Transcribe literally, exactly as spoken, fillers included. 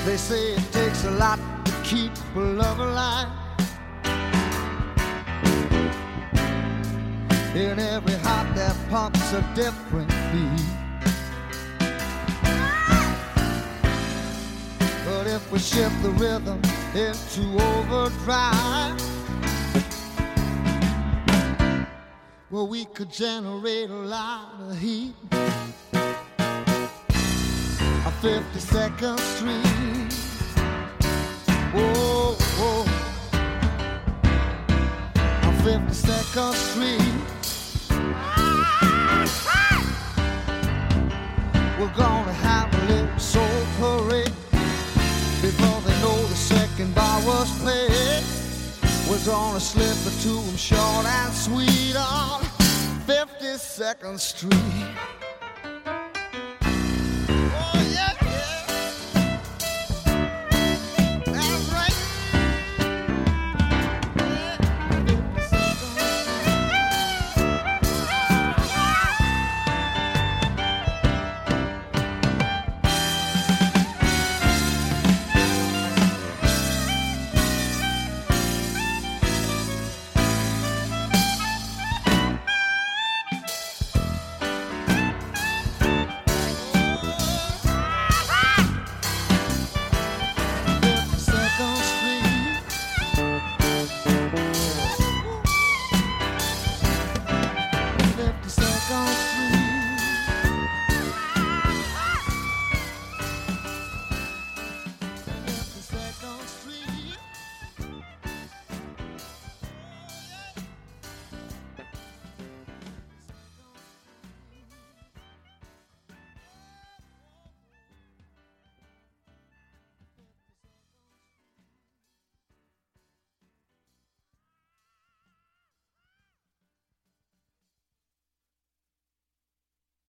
They say it takes a lot to keep a love alive. In every heart that pumps a different beat. But if we shift the rhythm into overdrive, well, we could generate a lot of heat. A fifty-second Street. Whoa, whoa. A fifty-second Street. We're gonna have a little soul parade before they know the second bar was played. We're gonna slip it to them short and sweet on fifty-second Street.